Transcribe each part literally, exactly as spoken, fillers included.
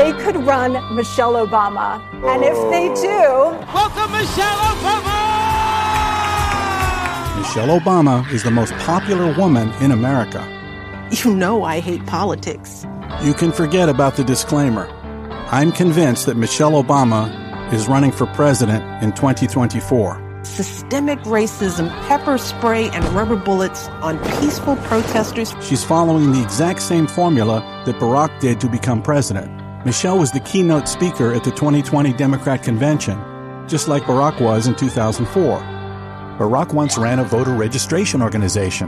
they could run Michelle Obama. And if they do... Welcome, Michelle Obama! Michelle Obama is the most popular woman in America. You know I hate politics. You can forget about the disclaimer. I'm convinced that Michelle Obama is running for president in twenty twenty-four. Systemic racism, pepper spray, and rubber bullets on peaceful protesters. She's following the exact same formula that Barack did to become president. Michelle was the keynote speaker at the twenty twenty Democrat convention, just like Barack was in two thousand four. Barack once ran a voter registration organization.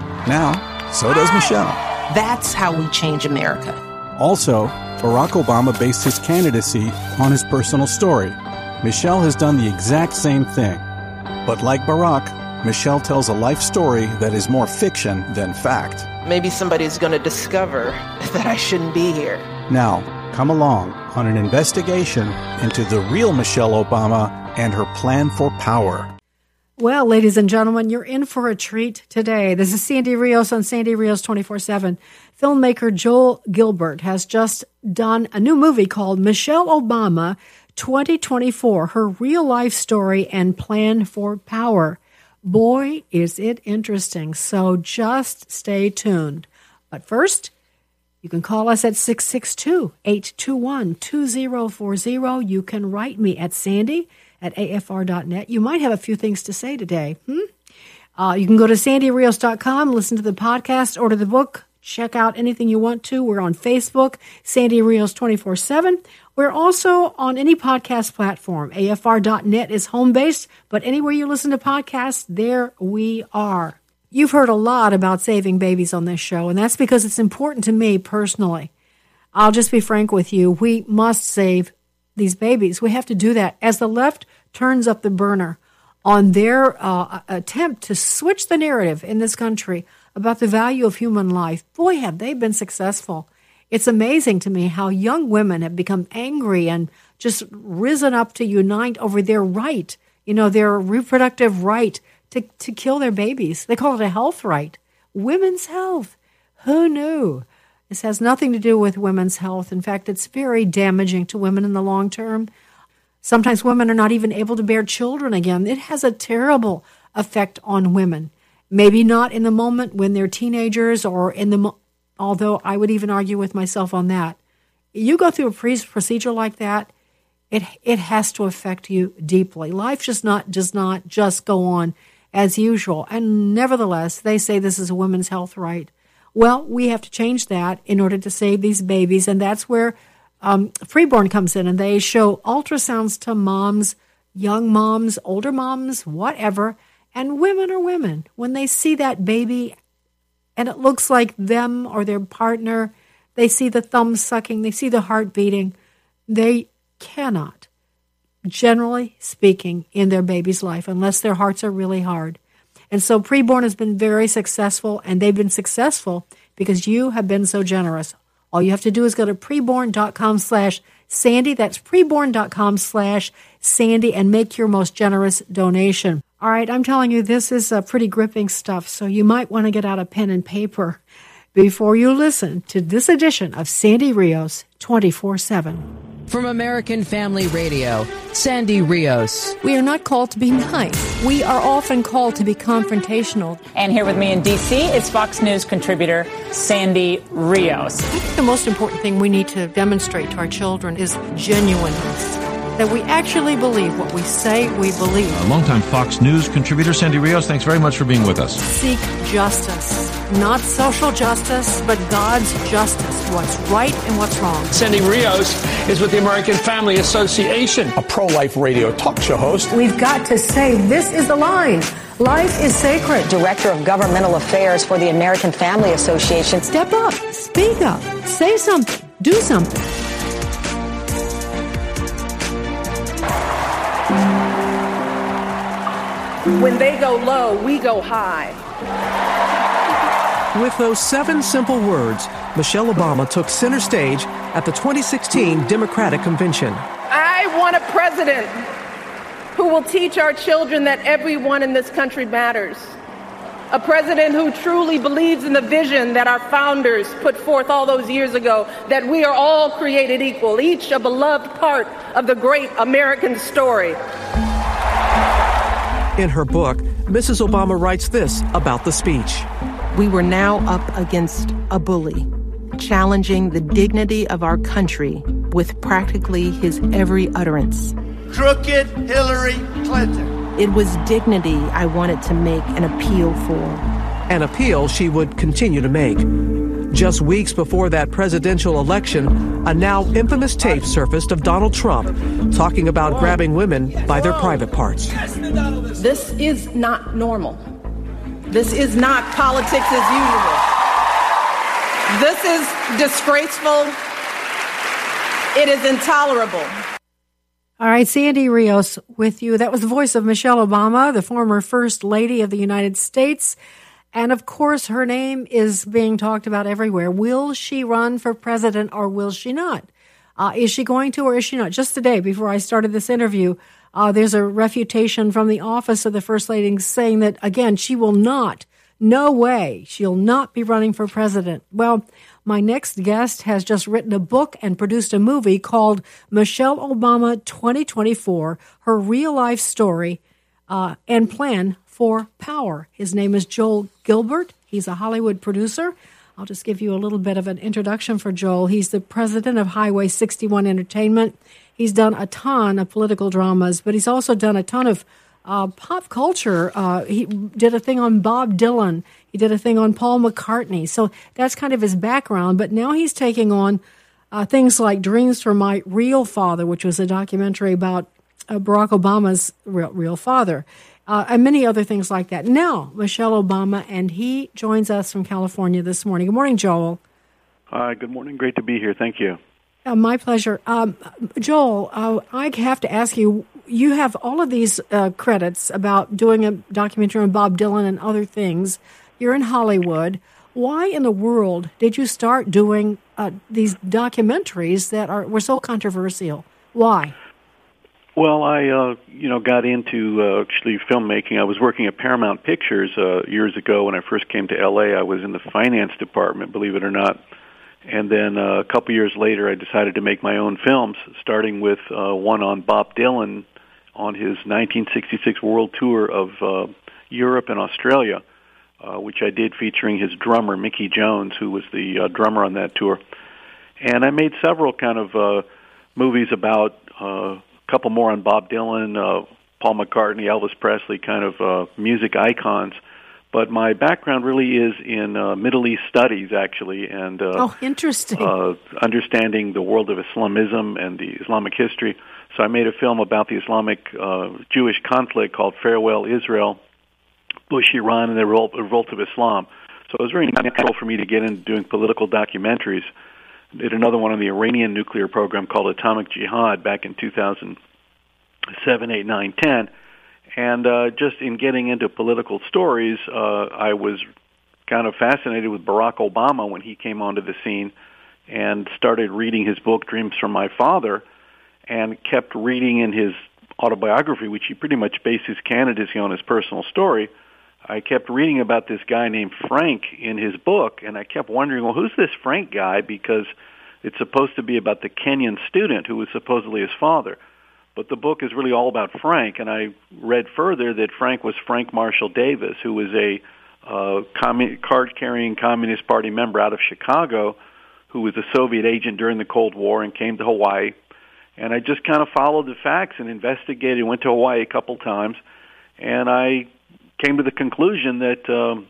Now, so does Michelle. That's how we change America. Also, Barack Obama based his candidacy on his personal story. Michelle has done the exact same thing. But like Barack, Michelle tells a life story that is more fiction than fact. Maybe somebody's going to discover that I shouldn't be here. Now, come along on an investigation into the real Michelle Obama and her plan for power. Well, ladies and gentlemen, you're in for a treat today. This is Sandy Rios on Sandy Rios twenty-four seven. Filmmaker Joel Gilbert has just done a new movie called Michelle Obama twenty twenty-four, Her Real Life Story and Plan for Power. Boy, is it interesting. So just stay tuned. But first, you can call us at six six two, eight two one, two zero four zero. You can write me at Sandy at A F R dot net. You might have a few things to say today. Hmm? Uh, you can go to sandy rios dot com, listen to the podcast, order the book, check out anything you want to. We're on Facebook, Sandy Rios twenty-four seven. We're also on any podcast platform. A F R dot net is home-based, but anywhere you listen to podcasts, there we are. You've heard a lot about saving babies on this show, and that's because it's important to me personally. I'll just be frank with you. We must save these babies. We have to do that. As the left turns up the burner on their uh, attempt to switch the narrative in this country about the value of human life, boy, have they been successful. It's amazing to me how young women have become angry and just risen up to unite over their right, you know, their reproductive right to, to kill their babies. They call it a health right. Women's health. Who knew? This has nothing to do with women's health. In fact, it's very damaging to women in the long term. Sometimes women are not even able to bear children again. It has a terrible effect on women. Maybe not in the moment when they're teenagers or in the, mo- although I would even argue with myself on that. You go through a pre- procedure like that, it it has to affect you deeply. Life just not does not just go on as usual. And nevertheless, they say this is a women's health right. Well, we have to change that in order to save these babies, and that's where um, Preborn comes in, and they show ultrasounds to moms, young moms, older moms, whatever, and women are women. When they see that baby and it looks like them or their partner, they see the thumb sucking, they see the heart beating, they cannot, generally speaking, in their baby's life unless their hearts are really hard. And so Preborn has been very successful, and they've been successful because you have been so generous. All you have to do is go to preborn.com slash Sandy. That's preborn.com slash Sandy and make your most generous donation. All right, I'm telling you, this is uh, pretty gripping stuff, so you might want to get out a pen and paper before you listen to this edition of Sandy Rios twenty-four seven. From American Family Radio, Sandy Rios. We are not called to be nice. We are often called to be confrontational. And here with me in D C is Fox News contributor Sandy Rios. I think the most important thing we need to demonstrate to our children is genuineness. That we actually believe what we say we believe. A longtime Fox News contributor, Sandy Rios, thanks very much for being with us. Seek justice. Not social justice, but God's justice. What's right and what's wrong. Sandy Rios is with the American Family Association, a pro-life radio talk show host. We've got to say this is the line. Life is sacred. Director of Governmental Affairs for the American Family Association. Step up. Speak up. Say something. Do something. When they go low, we go high. With those seven simple words, Michelle Obama took center stage at the twenty sixteen Democratic Convention. I want a president who will teach our children that everyone in this country matters. a president who truly believes in the vision that our founders put forth all those years ago, that we are all created equal, each a beloved part of the great American story. In her book, Missus Obama writes this about the speech. We were now up against a bully, challenging the dignity of our country with practically his every utterance. Crooked Hillary Clinton. It was dignity I wanted to make an appeal for. An appeal she would continue to make. Just weeks before that presidential election, a now infamous tape surfaced of Donald Trump talking about grabbing women by their private parts. This is not normal. This is not politics as usual. This is disgraceful. It is intolerable. All right, Sandy Rios with you. That was the voice of Michelle Obama, the former First Lady of the United States. And, of course, her name is being talked about everywhere. Will she run for president or will she not? Uh, is she going to or is she not? Just today, before I started this interview, uh, there's a refutation from the office of the First Lady saying that, again, she will not, no way, she'll not be running for president. Well, my next guest has just written a book and produced a movie called Michelle Obama twenty twenty-four, her real-life story uh, and plan for power. His name is Joel Gilbert. He's a Hollywood producer. I'll just give you a little bit of an introduction for Joel. He's the president of Highway sixty-one Entertainment. He's done a ton of political dramas, but he's also done a ton of uh, pop culture. Uh, he did a thing on Bob Dylan. He did a thing on Paul McCartney. So that's kind of his background. But now he's taking on uh, things like Dreams from My Real Father, which was a documentary about uh, Barack Obama's real, real father. Uh, and many other things like that. Now, Michelle Obama, and he joins us from California this morning. Good morning, Joel. Hi, good morning. Great to be here. Thank you. Uh, my pleasure. Um, Joel, uh, I have to ask you, you have all of these uh, credits about doing a documentary on Bob Dylan and other things. You're in Hollywood. Why in the world did you start doing uh, these documentaries that are were so controversial? Why? Well, I, uh, you know, got into uh, actually filmmaking. I was working at Paramount Pictures uh, years ago when I first came to L A. I was in the finance department, believe it or not. And then uh, a couple years later, I decided to make my own films, starting with uh, one on Bob Dylan on his nineteen sixty-six world tour of uh, Europe and Australia, uh, which I did featuring his drummer, Mickey Jones, who was the uh, drummer on that tour. And I made several kind of uh, movies about uh, couple more on Bob Dylan, uh, Paul McCartney, Elvis Presley, kind of uh, music icons. But my background really is in uh, Middle East studies, actually, and uh, oh, interesting. Uh, understanding the world of Islamism and the Islamic history. So I made a film about the Islamic uh, Jewish conflict called Farewell Israel, Bush Iran, and the Revolt, Revolt of Islam. So it was very natural for me to get into doing political documentaries. Did another one on the Iranian nuclear program called Atomic Jihad back in two thousand seven, eight, nine, ten. And uh, just in getting into political stories, uh, I was kind of fascinated with Barack Obama when he came onto the scene and started reading his book, Dreams from My Father, and kept reading in his autobiography, which he pretty much based his candidacy on his personal story. I kept reading about this guy named Frank in his book, and I kept wondering, well, who's this Frank guy? Because it's supposed to be about the Kenyan student who was supposedly his father. But the book is really all about Frank, and I read further that Frank was Frank Marshall Davis, who was a uh, commun- card-carrying Communist Party member out of Chicago who was a Soviet agent during the Cold War and came to Hawaii. And I just kind of followed the facts and investigated, went to Hawaii a couple times, and I came to the conclusion that um,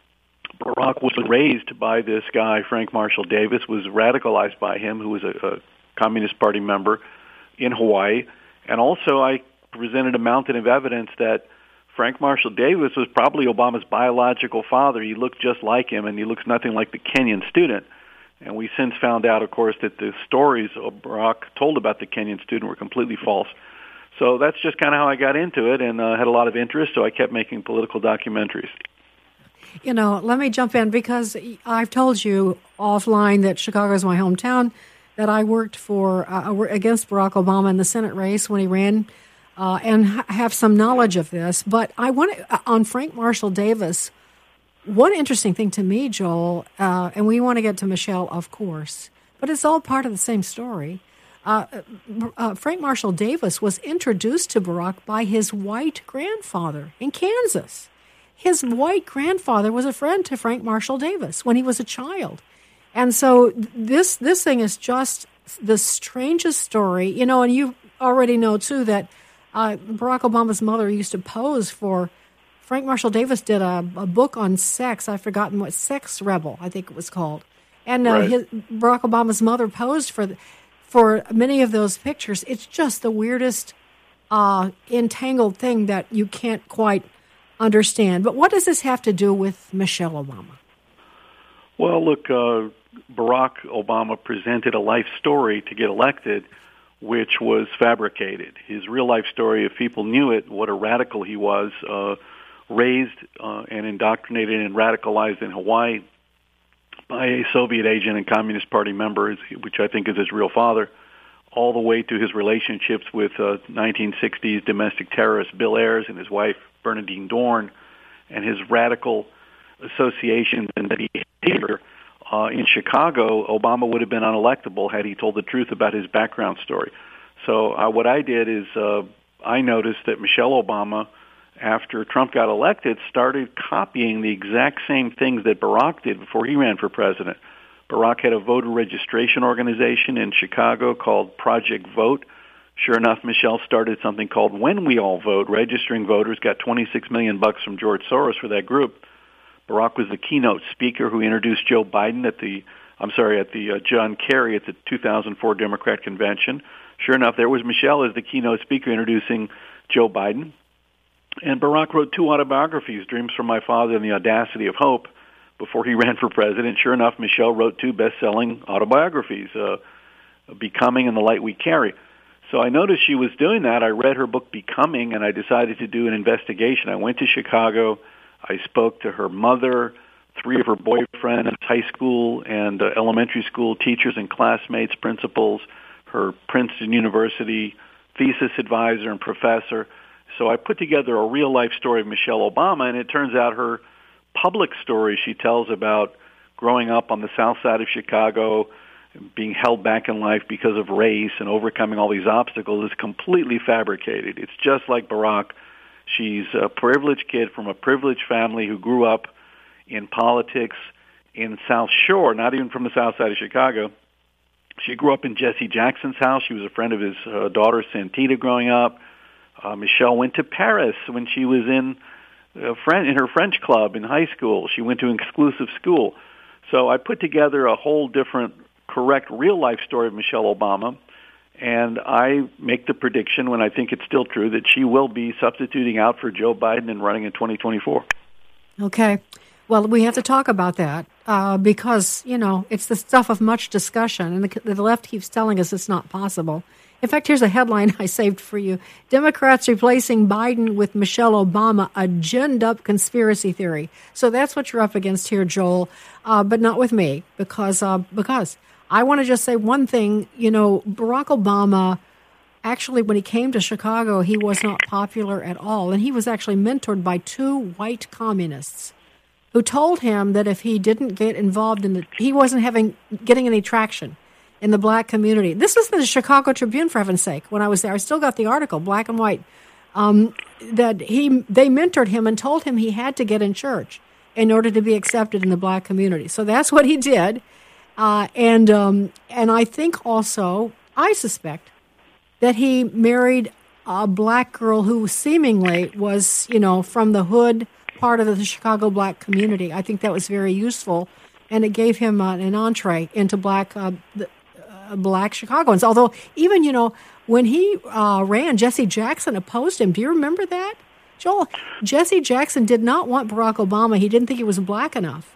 Barack was raised by this guy, Frank Marshall Davis, was radicalized by him, who was a, a Communist Party member in Hawaii. And also I presented a mountain of evidence that Frank Marshall Davis was probably Obama's biological father. He looked just like him, and he looks nothing like the Kenyan student. And we since found out, of course, that the stories Barack told about the Kenyan student were completely false. So that's just kind of how I got into it, and uh, had a lot of interest, so I kept making political documentaries. You know, let me jump in, because I've told you offline that Chicago is my hometown, that I worked for uh, against Barack Obama in the Senate race when he ran, uh, and ha- have some knowledge of this. But I want to, uh, on Frank Marshall Davis, one interesting thing to me, Joel, uh, and we want to get to Michelle, of course, but it's all part of the same story. Uh, uh, Frank Marshall Davis was introduced to Barack by his white grandfather in Kansas. His white grandfather was a friend to Frank Marshall Davis when he was a child. And so this this thing is just the strangest story. You know, and you already know, too, that uh, Barack Obama's mother used to pose for Frank Marshall Davis did a, a book on sex. I've forgotten what, Sex Rebel, I think it was called. And uh, right. his, Barack Obama's mother posed for the, for many of those pictures. It's just the weirdest uh, entangled thing that you can't quite understand. But what does this have to do with Michelle Obama? Well, look, uh, Barack Obama presented a life story to get elected, which was fabricated. His real life story, if people knew it, what a radical he was, uh, raised uh, and indoctrinated and radicalized in Hawaii by a Soviet agent and Communist Party member, which I think is his real father, all the way to his relationships with uh, nineteen sixties domestic terrorist Bill Ayers and his wife Bernadine Dorn, and his radical associations and that he hated uh, in Chicago. Obama would have been unelectable had he told the truth about his background story. So uh, what I did is uh, I noticed that Michelle Obama, after Trump got elected, started copying the exact same things that Barack did before he ran for president. Barack had a voter registration organization in Chicago called Project Vote. Sure enough, Michelle started something called When We All Vote, registering voters, got twenty-six million bucks from George Soros for that group. Barack was the keynote speaker who introduced Joe Biden at the, I'm sorry, at the uh, John Kerry at the two thousand four Democrat convention. Sure enough, there was Michelle as the keynote speaker introducing Joe Biden. And Barack wrote two autobiographies, Dreams from My Father and The Audacity of Hope, before he ran for president. Sure enough, Michelle wrote two best-selling autobiographies, uh, Becoming and The Light We Carry. So I noticed she was doing that. I read her book, Becoming, and I decided to do an investigation. I went to Chicago. I spoke to her mother, three of her boyfriends, high school and uh, elementary school teachers and classmates, principals, her Princeton University thesis advisor and professor. So I put together a real-life story of Michelle Obama, and it turns out her public story she tells about growing up on the south side of Chicago, being held back in life because of race and overcoming all these obstacles is completely fabricated. It's just like Barack. She's a privileged kid from a privileged family who grew up in politics in South Shore, not even from the south side of Chicago. She grew up in Jesse Jackson's house. She was a friend of his uh, daughter, Santita, growing up. Uh, Michelle went to Paris when she was in uh, French, in her French club in high school. She went to an exclusive school. So I put together a whole different, correct, real-life story of Michelle Obama, and I make the prediction, when I think it's still true, that she will be substituting out for Joe Biden and running in twenty twenty-four. Okay. Well, we have to talk about that uh, because, you know, it's the stuff of much discussion, and the, the left keeps telling us it's not possible. In fact, here's a headline I saved for you. Democrats replacing Biden with Michelle Obama, a ginned-up conspiracy theory. So that's what you're up against here, Joel, uh, but not with me, because uh, because I want to just say one thing. You know, Barack Obama, actually, when he came to Chicago, he was not popular at all, and he was actually mentored by two white communists who told him that if he didn't get involved in the, he wasn't having getting any traction in the black community. This was the Chicago Tribune, for heaven's sake. When I was there, I still got the article, black and white, um, that he they mentored him and told him he had to get in church in order to be accepted in the black community. So that's what he did, uh, and um, and I think also, I suspect, that he married a black girl who seemingly was, you know, from the hood part of the Chicago black community. I think that was very useful, and it gave him uh, an entree into black uh, the, black Chicagoans. Although even, you know, when he uh, ran, Jesse Jackson opposed him. Do you remember that, Joel? Jesse Jackson did not want Barack Obama. He didn't think he was black enough.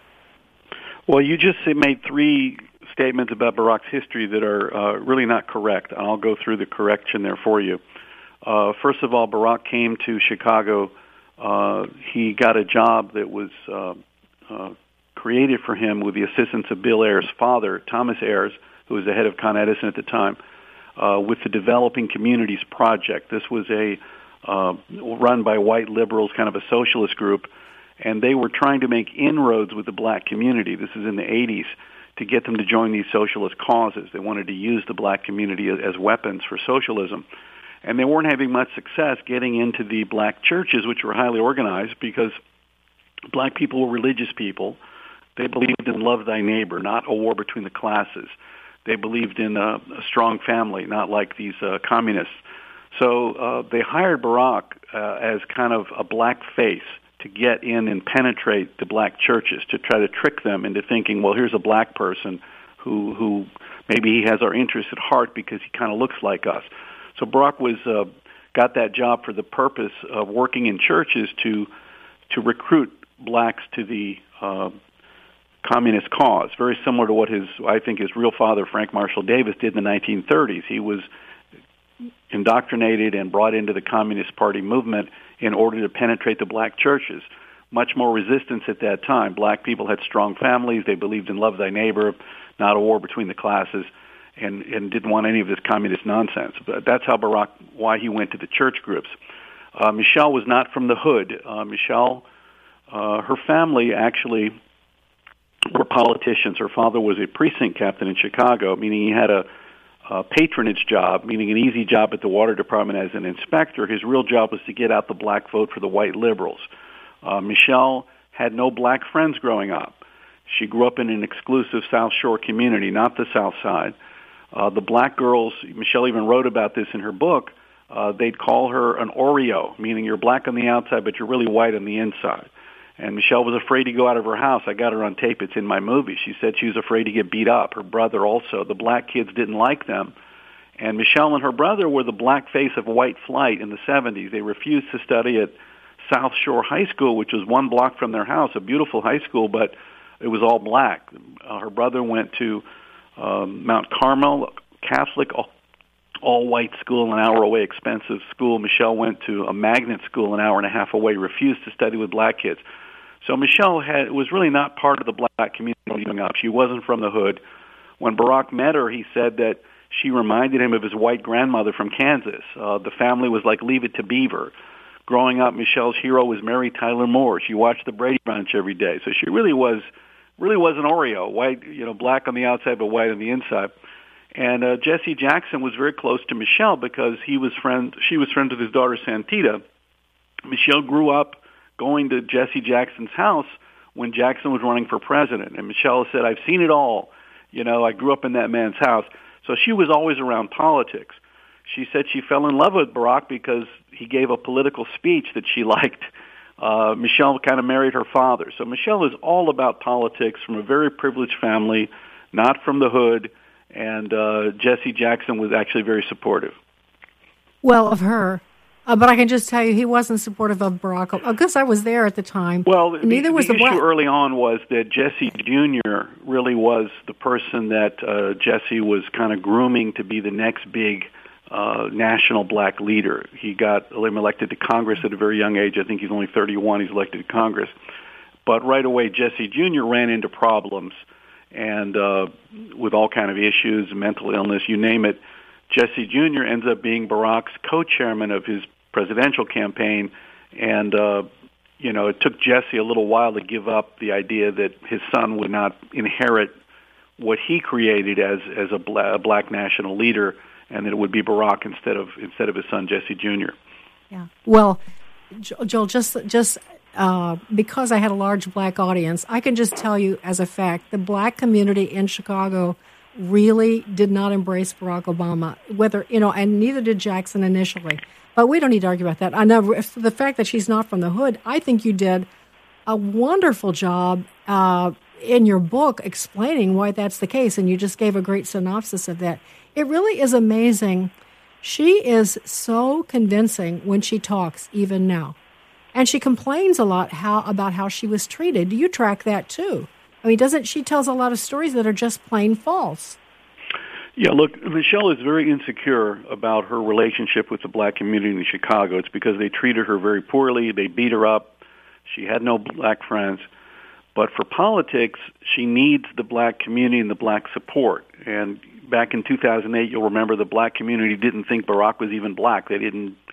Well, you just made three statements about Barack's history that are uh, really not correct. And I'll go through the correction there for you. Uh, first of all, Barack came to Chicago. Uh, he got a job that was uh, uh, created for him with the assistance of Bill Ayers' father, Thomas Ayers, who was the head of Con Edison at the time, uh, with the Developing Communities Project. This was a uh, run by white liberals, kind of a socialist group, and they were trying to make inroads with the black community. This is in the eighties, to get them to join these socialist causes. They wanted to use the black community as weapons for socialism. And they weren't having much success getting into the black churches, which were highly organized, because black people were religious people. They believed in love thy neighbor, not a war between the classes. They believed in a, a strong family, not like these uh, communists. So uh, they hired Barack uh, as kind of a black face to get in and penetrate the black churches, to try to trick them into thinking, well, here's a black person who who maybe he has our interests at heart because he kind of looks like us. So Barack was uh, got that job for the purpose of working in churches to to recruit blacks to the uh, communist cause, very similar to what his, I think, his real father, Frank Marshall Davis, did in the nineteen thirties. He was indoctrinated and brought into the Communist Party movement in order to penetrate the black churches. Much more resistance at that time. Black people had strong families. They believed in love thy neighbor, not a war between the classes, and, and didn't want any of this communist nonsense. But that's how Barack, why he went to the church groups. Uh, Michelle was not from the hood. Uh, Michelle, uh, her family actually were politicians. Her father was a precinct captain in Chicago, meaning he had a Uh, patronage job, meaning an easy job at the water department as an inspector. His real job was to get out the black vote for the white liberals. Uh, Michelle had no black friends growing up. She grew up in an exclusive South Shore community, not the South Side. Uh, the black girls, Michelle even wrote about this in her book, uh, they'd call her an Oreo, meaning you're black on the outside, but you're really white on the inside. And Michelle was afraid to go out of her house. I got her on tape. It's in my movie. She said she was afraid to get beat up. Her brother also. The black kids didn't like them. And Michelle and her brother were the black face of white flight in the seventies. They refused to study at South Shore High School, which was one block from their house, a beautiful high school, but it was all black. Uh, her brother went to um, Mount Carmel, Catholic, all, all-white school, an hour away, expensive school. Michelle went to a magnet school an hour and a half away, refused to study with black kids. So Michelle had, was really not part of the black community growing up. She wasn't from the hood. When Barack met her, he said that she reminded him of his white grandmother from Kansas. Uh, the family was like Leave It to Beaver. Growing up, Michelle's hero was Mary Tyler Moore. She watched the Brady Bunch every day. So she really was, really was an Oreo, white, you know, black on the outside but white on the inside. And uh, Jesse Jackson was very close to Michelle because he was friend. She was friends with his daughter Santita. Michelle grew up going to Jesse Jackson's house when Jackson was running for president. And Michelle said, I've seen it all. You know, I grew up in that man's house. So she was always around politics. She said she fell in love with Barack because he gave a political speech that she liked. Uh, Michelle kind of married her father. So Michelle is all about politics, from a very privileged family, not from the hood. And uh, Jesse Jackson was actually very supportive. Well, of her. Uh, but I can just tell you, he wasn't supportive of Barack Obama, because I was there at the time. Well, neither the, was the the issue black. early on was that Jesse Junior really was the person that uh, Jesse was kind of grooming to be the next big uh, national black leader. He got elected to Congress at a very young age. I think he's only thirty-one. He's elected to Congress. But right away, Jesse Junior ran into problems, and uh, with all kind of issues, mental illness, you name it. Jesse Junior ends up being Barack's co-chairman of his presidential campaign, and uh, you know, it took Jesse a little while to give up the idea that his son would not inherit what he created as as a, bla- a black national leader, and that it would be Barack instead of instead of his son Jesse Junior Yeah. Well, Joel, just just uh, because I had a large black audience, I can just tell you as a fact, the black community in Chicago really did not embrace Barack Obama. Whether you know, and neither did Jackson initially. But we don't need to argue about that. I know the fact that she's not from the hood, I think you did a wonderful job uh, in your book explaining why that's the case, and you just gave a great synopsis of that. It really is amazing. She is so convincing when she talks, even now. And she complains a lot how about how she was treated. Do you track that, too? I mean, doesn't she tells a lot of stories that are just plain false? Yeah, look, Michelle is very insecure about her relationship with the black community in Chicago. It's because they treated her very poorly. They beat her up. She had no black friends. But for politics, she needs the black community and the black support. And back in two thousand eight, you'll remember the black community didn't think Barack was even black. They didn't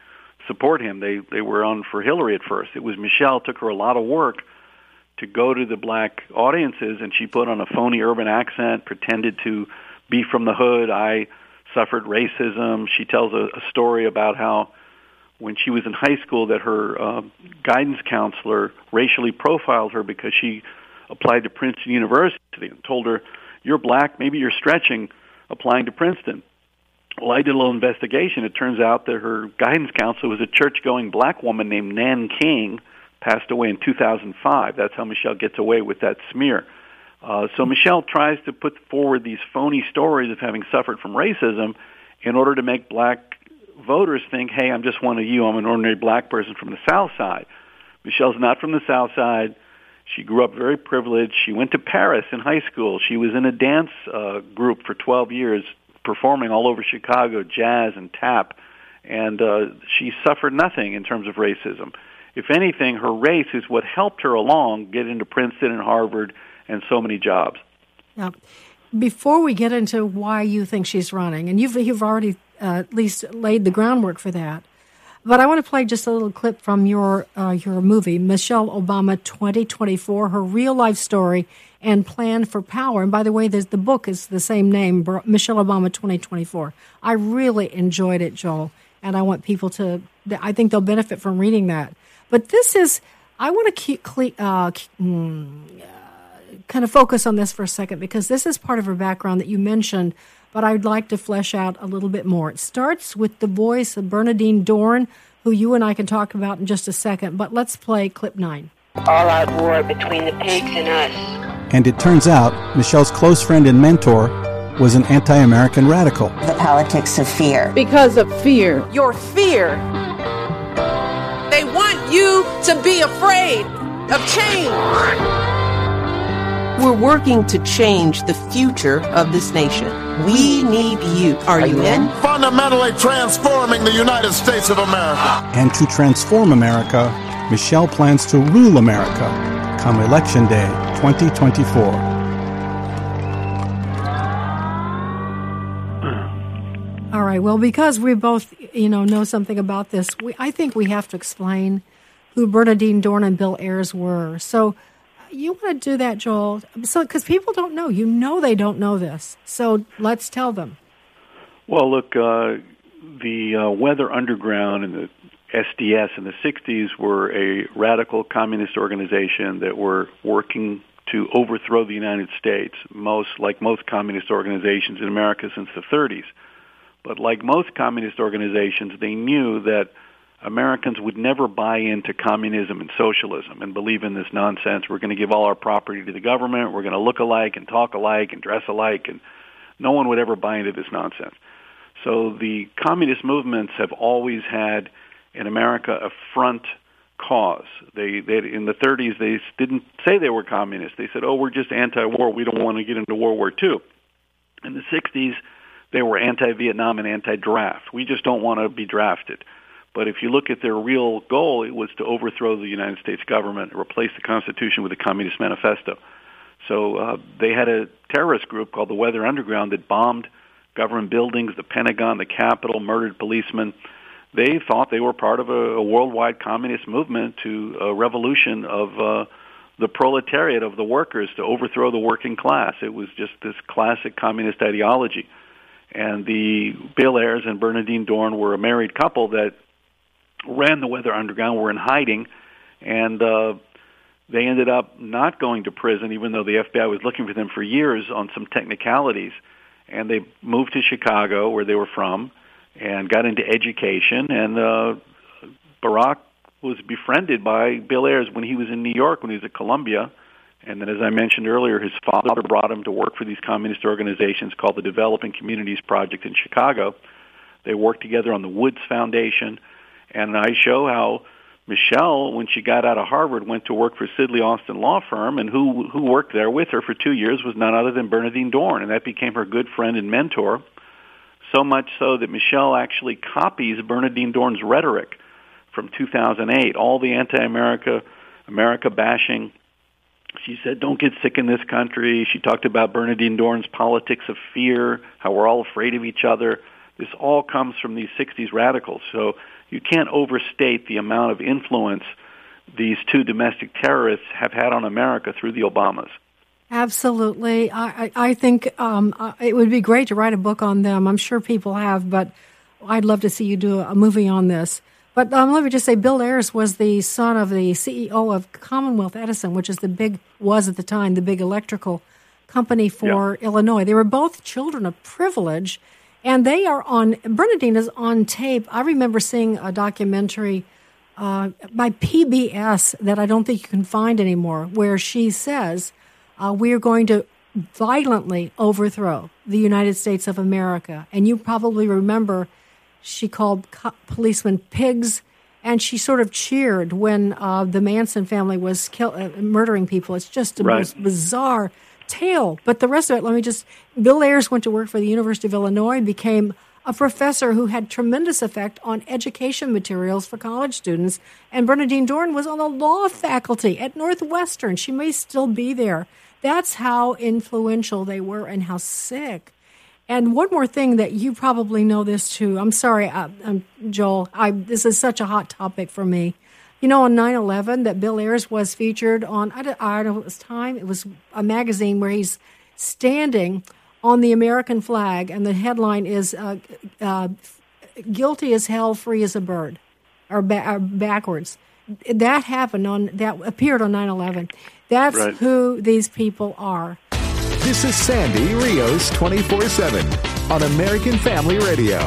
support him. They they were on for Hillary at first. It was Michelle. It took her a lot of work to go to the black audiences, and she put on a phony urban accent, pretended to be from the hood. I suffered racism. She tells a, a story about how when she was in high school that her uh, guidance counselor racially profiled her because she applied to Princeton University and told her, "You're black, maybe you're stretching applying to Princeton." Well, I did a little investigation. It turns out that her guidance counselor was a church-going black woman named Nan King, passed away in two thousand five. That's how Michelle gets away with that smear. Uh, so Michelle tries to put forward these phony stories of having suffered from racism in order to make black voters think, hey, I'm just one of you. I'm an ordinary black person from the South Side. Michelle's not from the South Side. She grew up very privileged. She went to Paris in high school. She was in a dance uh, group for twelve years, performing all over Chicago, jazz and tap, and uh, she suffered nothing in terms of racism. If anything, her race is what helped her along get into Princeton and Harvard and so many jobs. Now, before we get into why you think she's running, and you've, you've already uh, at least laid the groundwork for that, but I want to play just a little clip from your uh, your movie, Michelle Obama twenty twenty-four, her real-life story and plan for power. And by the way, there's, the book is the same name, Michelle Obama twenty twenty-four. I really enjoyed it, Joel, and I want people to, I think they'll benefit from reading that. But this is, I want to keep, uh, kind of focus on this for a second, because this is part of her background that you mentioned, but I'd like to flesh out a little bit more. It starts with the voice of Bernardine Dohrn, who you and I can talk about in just a second, but let's play clip nine. All-out war between the pigs and us. And it turns out Michelle's close friend and mentor was an anti-American radical. The politics of fear. Because of fear. Your fear. They want you to be afraid of change. We're working to change the future of this nation. We need you. Are, Are you in? Fundamentally transforming the United States of America. And to transform America, Michelle plans to rule America come Election Day twenty twenty-four. All right. Well, because we both, you know, know something about this, we, I think we have to explain who Bernardine Dohrn and Bill Ayers were. So you want to do that, Joel? So, because people don't know. You know they don't know this. So let's tell them. Well, look, uh, the uh, Weather Underground and the S D S in the sixties were a radical communist organization that were working to overthrow the United States, most like most communist organizations in America since the thirties. But like most communist organizations, they knew that Americans would never buy into communism and socialism and believe in this nonsense. We're going to give all our property to the government. We're going to look alike and talk alike and dress alike, and no one would ever buy into this nonsense. So the communist movements have always had in America a front cause. They, they in the thirties, they didn't say they were communists. They said, oh, we're just anti-war. We don't want to get into World War Two. In the sixties, they were anti-Vietnam and anti-draft. We just don't want to be drafted. But if you look at their real goal, it was to overthrow the United States government and replace the Constitution with a Communist Manifesto. So uh, they had a terrorist group called the Weather Underground that bombed government buildings, the Pentagon, the Capitol, murdered policemen. They thought they were part of a, a worldwide communist movement to a revolution of uh, the proletariat, of the workers, to overthrow the working class. It was just this classic communist ideology. And the Bill Ayers and Bernardine Dohrn were a married couple that ran the Weather Underground, were in hiding, and uh, they ended up not going to prison, even though the F B I was looking for them for years on some technicalities. And they moved to Chicago, where they were from, and got into education. And uh, Barack was befriended by Bill Ayers when he was in New York, when he was at Columbia. And then, as I mentioned earlier, his father brought him to work for these communist organizations called the Developing Communities Project in Chicago. They worked together on the Woods Foundation. And I show how Michelle, when she got out of Harvard, went to work for Sidley Austin Law Firm, and who who worked there with her for two years was none other than Bernardine Dohrn, and that became her good friend and mentor, so much so that Michelle actually copies Bernardine Dohrn's rhetoric from two thousand eight, all the anti-America, America bashing. She said, don't get sick in this country. She talked about Bernardine Dohrn's politics of fear, how we're all afraid of each other. This all comes from these sixties radicals. So you can't overstate the amount of influence these two domestic terrorists have had on America through the Obamas. Absolutely. I, I think um, it would be great to write a book on them. I'm sure people have, but I'd love to see you do a movie on this. But um, let me just say, Bill Ayers was the son of the C E O of Commonwealth Edison, which is the big, was at the time, the big electrical company for yeah. Illinois. They were both children of privilege, and they are on, Bernadine is on tape. I remember seeing a documentary uh, by P B S that I don't think you can find anymore, where she says, uh, we are going to violently overthrow the United States of America. And you probably remember she called co- policemen pigs, and she sort of cheered when uh, the Manson family was kill- uh, murdering people. It's just the right. most bizarre tale. But the rest of it, let me just... Bill Ayers went to work for the University of Illinois and became a professor who had tremendous effect on education materials for college students. And Bernadine Dohrn was on the law faculty at Northwestern. She may still be there. That's how influential they were and how sick. And one more thing that you probably know this too. I'm sorry, uh, um, Joel. I, this is such a hot topic for me. You know, on nine eleven, that Bill Ayers was featured on, I don't, I don't know, it was Time. It was a magazine where he's standing on the American flag, and the headline is uh, uh, "Guilty as hell, free as a bird," or, ba- or backwards. That happened on that appeared on nine eleven. That's right. Who these people are. This is Sandy Rios twenty-four seven on American Family Radio.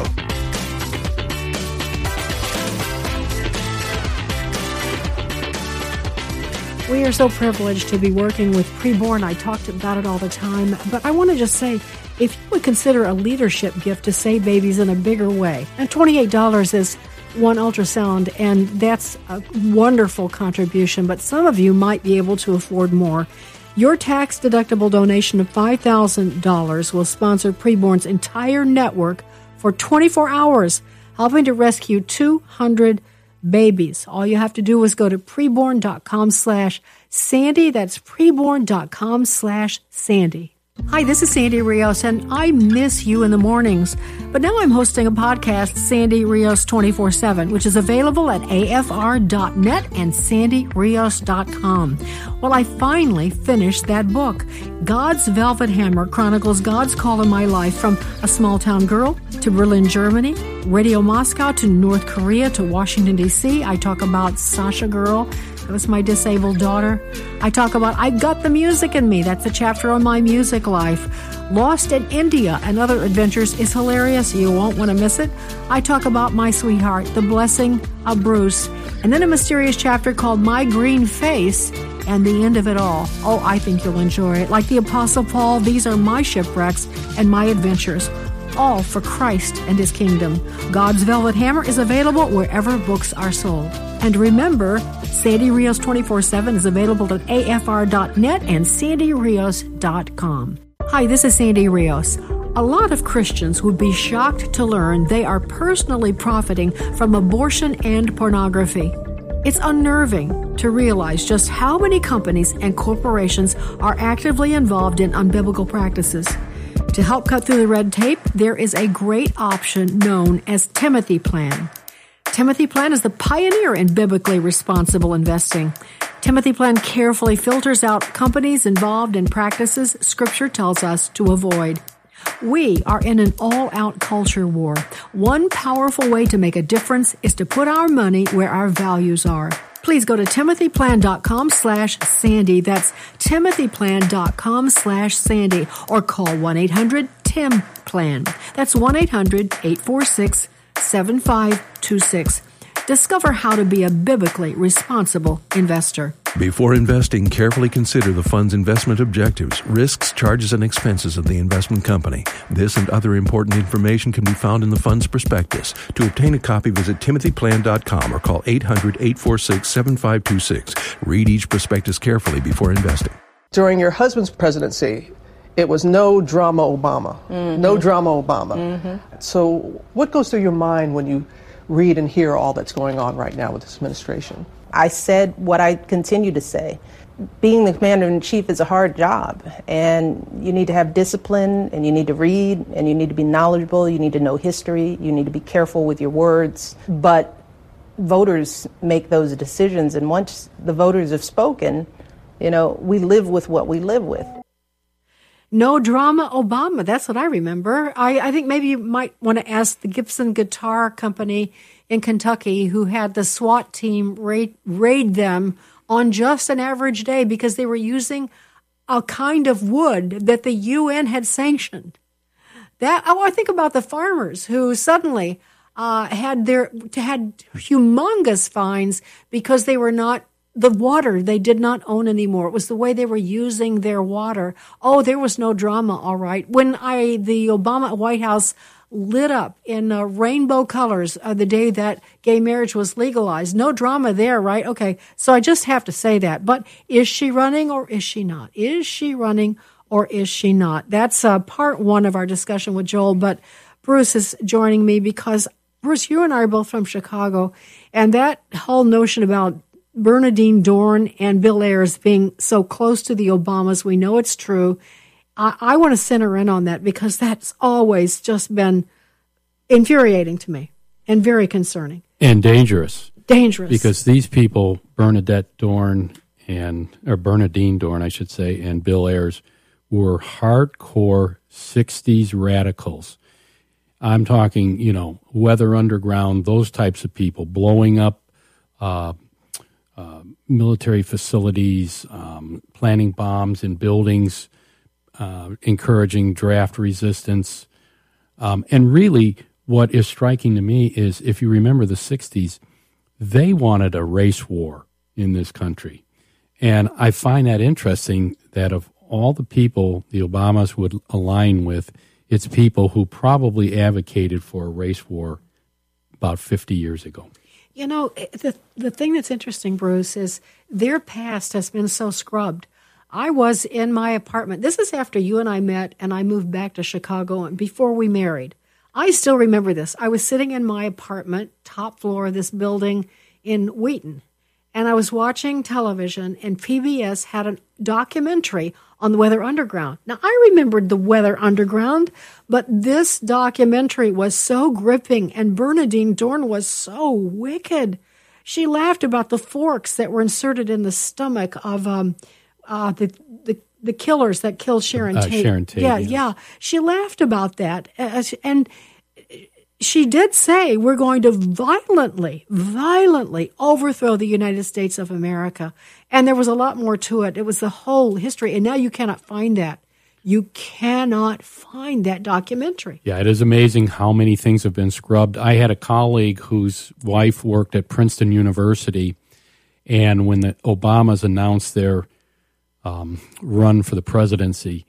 We are so privileged to be working with Preborn. I talked about it all the time, but I want to just say, if you would consider a leadership gift to save babies in a bigger way, and twenty-eight dollars is one ultrasound, and that's a wonderful contribution, but some of you might be able to afford more. Your tax-deductible donation of five thousand dollars will sponsor Preborn's entire network for twenty-four hours, helping to rescue two hundred babies. All you have to do is go to preborn.com slash Sandy. That's preborn.com slash Sandy. Hi, this is Sandy Rios, and I miss you in the mornings. But now I'm hosting a podcast, Sandy Rios twenty-four seven, which is available at A F R dot net and sandy rios dot com. Well, I finally finished that book. God's Velvet Hammer chronicles God's call in my life, from a small-town girl to Berlin, Germany, Radio Moscow to North Korea to Washington, D C I talk about Sasha Girl. That was my disabled daughter. I talk about I Got the Music in Me. That's a chapter on my music life. Lost in India and Other Adventures is hilarious. You won't want to miss it. I talk about my sweetheart, The Blessing of Bruce. And then a mysterious chapter called My Green Face and the End of It All. Oh, I think you'll enjoy it. Like the Apostle Paul, these are my shipwrecks and my adventures, all for Christ and His kingdom. God's Velvet Hammer is available wherever books are sold. And remember, Sandy Rios twenty-four seven is available at A F R dot net and sandy rios dot com. Hi, this is Sandy Rios. A lot of Christians would be shocked to learn they are personally profiting from abortion and pornography. It's unnerving to realize just how many companies and corporations are actively involved in unbiblical practices. To help cut through the red tape, there is a great option known as Timothy Plan. Timothy Plan is the pioneer in biblically responsible investing. Timothy Plan carefully filters out companies involved in practices Scripture tells us to avoid. We are in an all-out culture war. One powerful way to make a difference is to put our money where our values are. Please go to timothyplan.com slash Sandy. That's timothyplan.com slash Sandy. Or call one eight hundred T I M Plan. That's one eight hundred eight four six seven five two six. Discover how to be a biblically responsible investor. Before investing, carefully consider the fund's investment objectives, risks, charges, and expenses of the investment company. This and other important information can be found in the fund's prospectus. To obtain a copy, visit timothy plan dot com or call eight hundred eight four six seven five two six. Read each prospectus carefully before investing. During your husband's presidency, it was no drama Obama. Mm-hmm. No drama Obama. Mm-hmm. So what goes through your mind when you read and hear all that's going on right now with this administration? I said what I continue to say. being the commander-in-chief is a hard job, and you need to have discipline, and you need to read, and you need to be knowledgeable, you need to know history, you need to be careful with your words. But voters make those decisions, and once the voters have spoken, you know, we live with what we live with. No drama Obama, that's what I remember. I, I think maybe you might want to ask the Gibson Guitar Company in Kentucky, who had the SWAT team raid, raid them on just an average day because they were using a kind of wood that the U N had sanctioned. That oh, I think about the farmers who suddenly uh, had their had humongous fines because they were not the water they did not own anymore. It was the way they were using their water. Oh, there was no drama. All right, when I the Obama White House lit up in uh, rainbow colors uh, the day that gay marriage was legalized. No drama there, right? Okay, so I just have to say that. But is she running or is she not? Is she running or is she not? That's uh, part one of our discussion with Joel. But Bruce is joining me because, Bruce, you and I are both from Chicago, and that whole notion about Bernardine Dorn and Bill Ayers being so close to the Obamas, we know it's true. I, I want to center in on that because that's always just been infuriating to me and very concerning. And dangerous. Dangerous. Because these people, Bernadette Dorn and, or Bernardine Dorn, I should say, and Bill Ayers, were hardcore sixties radicals. I'm talking, you know, Weather Underground, those types of people, blowing up uh, uh, military facilities, um, planting bombs in buildings, Uh, encouraging draft resistance. Um, and really, what is striking to me is, if you remember the sixties, they wanted a race war in this country. And I find that interesting that of all the people the Obamas would align with, it's people who probably advocated for a race war about fifty years ago. You know, the, the thing that's interesting, Bruce, is their past has been so scrubbed. I was in my apartment. This is after you and I met and I moved back to Chicago and before we married. I still remember this. I was sitting in my apartment, top floor of this building in Wheaton, and I was watching television, and P B S had a documentary on the Weather Underground. Now, I remembered the Weather Underground, but this documentary was so gripping, and Bernardine Dorn was so wicked. She laughed about the forks that were inserted in the stomach of um, uh, the, the the killers that killed Sharon uh, Tate. Sharon Tate. Yeah, yeah, yeah. She laughed about that. Uh, and she did say, we're going to violently, violently overthrow the United States of America. And there was a lot more to it. It was the whole history. And now you cannot find that. You cannot find that documentary. Yeah, it is amazing how many things have been scrubbed. I had a colleague whose wife worked at Princeton University, and when the Obamas announced their um, run for the presidency,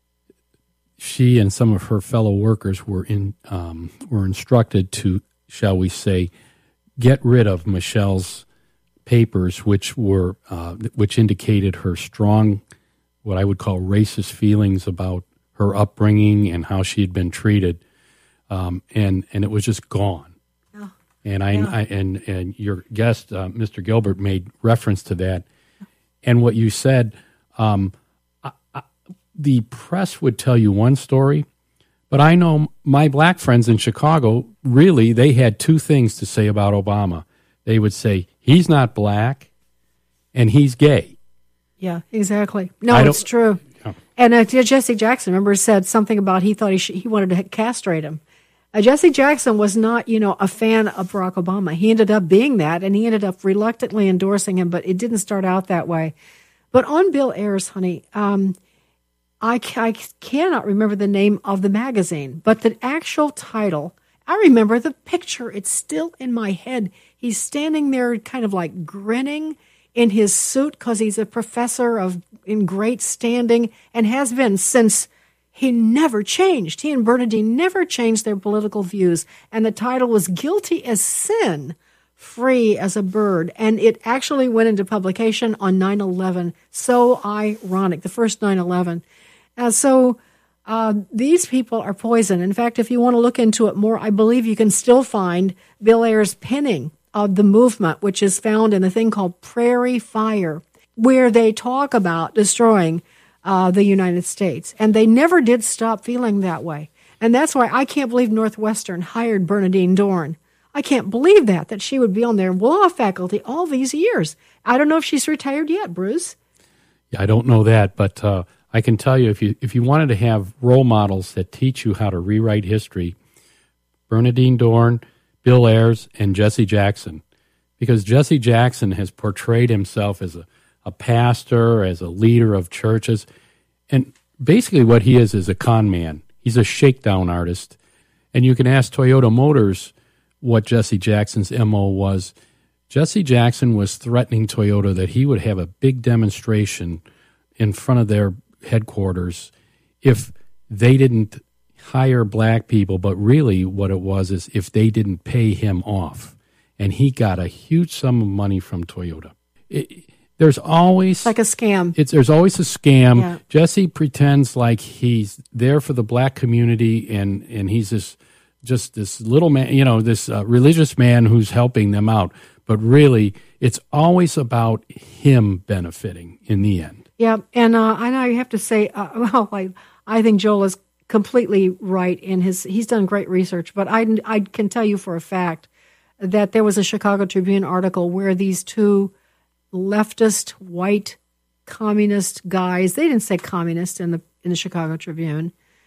she and some of her fellow workers were in um, were instructed to, shall we say, get rid of Michelle's papers, which were uh, which indicated her strong, what I would call racist feelings about her upbringing and how she had been treated, um, and and it was just gone. Oh, and I, yeah. I and and your guest, uh, Mister Gilbert, made reference to that, and what you said. Um, I, I, the press would tell you one story, but I know my black friends in Chicago, really, they had two things to say about Obama. They would say, he's not black, and he's gay. Yeah, exactly. No, it's true. Yeah. And uh, Jesse Jackson, remember, said something about he thought he should, he wanted to castrate him. Uh, Jesse Jackson was not, you know, a fan of Barack Obama. He ended up being that, and he ended up reluctantly endorsing him, but it didn't start out that way. But on Bill Ayers, honey, um, I, I cannot remember the name of the magazine, but the actual title, I remember the picture. It's still in my head. He's standing there kind of like grinning in his suit because he's a professor of in great standing and has been since he never changed. He and Bernardine never changed their political views. And the title was Guilty as Sin, Free as a Bird. And it actually went into publication on nine eleven. So ironic, the first nine eleven. Uh, so uh, these people are poison. In fact, if you want to look into it more, I believe you can still find Bill Ayers' pinning of the movement, which is found in a thing called Prairie Fire. where they talk about destroying uh, the United States. And they never did stop feeling that way. And that's why I can't believe Northwestern hired Bernadine Dorn. I can't believe that, that she would be on their law faculty all these years. I don't know if she's retired yet, Bruce. Yeah, I don't know that, but uh, I can tell you if you if you wanted to have role models that teach you how to rewrite history, Bernadine Dorn, Bill Ayers, and Jesse Jackson. Because Jesse Jackson has portrayed himself as a, a pastor, as a leader of churches. And basically what he is is a con man. He's a shakedown artist. And you can ask Toyota Motors what Jesse Jackson's M O was. Jesse Jackson was threatening Toyota that he would have a big demonstration in front of their headquarters if they didn't hire black people, but really what it was is if they didn't pay him off. And he got a huge sum of money from Toyota. It, there's always... It's like a scam. It's, there's always a scam. Yeah. Jesse pretends like he's there for the black community, and, and he's this just this little man, you know, this uh, religious man who's helping them out. But really, it's always about him benefiting in the end. Yeah, and uh, and I have to say, uh, well, I, I think Joel is completely right in his, he's done great research, but I, I can tell you for a fact that there was a Chicago Tribune article where these two leftist, white, communist guys, they didn't say communist in the in the Chicago Tribune,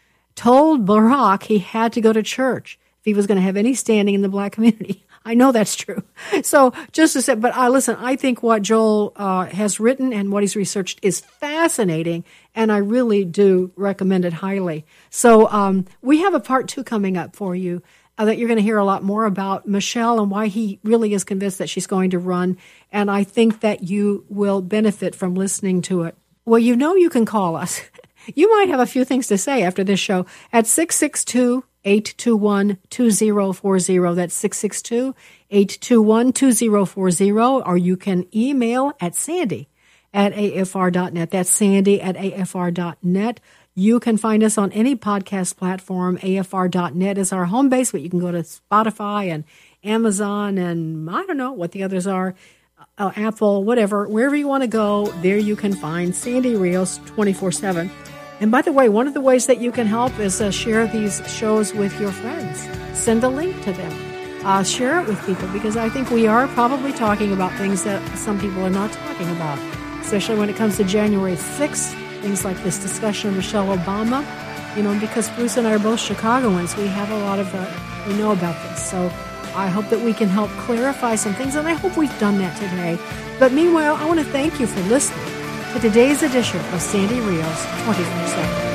told Barack he had to go to church if he was going to have any standing in the black community. I know that's true. So just to say, but I listen, I think what Joel uh, has written and what he's researched is fascinating, and I really do recommend it highly. So um, we have a part two coming up for you uh, that you're going to hear a lot more about Michelle and why he really is convinced that she's going to run, and I think that you will benefit from listening to it. Well, you know you can call us. You might have a few things to say after this show at six six two, eight two one, two zero four zero. That's six six two, eight two one, two zero four zero. Or you can email at Sandy at A F R dot net. That's Sandy at A F R dot net. You can find us on any podcast platform. A F R dot net is our home base, but you can go to Spotify and Amazon and I don't know what the others are, uh, Apple, whatever. Wherever you want to go, there you can find Sandy Rios twenty-four seven. And by the way, one of the ways that you can help is uh, share these shows with your friends. Send a link to them. Uh, share it with people, because I think we are probably talking about things that some people are not talking about, especially when it comes to January sixth, things like this discussion of Michelle Obama. You know, because Bruce and I are both Chicagoans, we have a lot of, uh, we know about this. So I hope that we can help clarify some things, and I hope we've done that today. But meanwhile, I want to thank you for listening to today's edition of Sandy Rios twenty-four seven.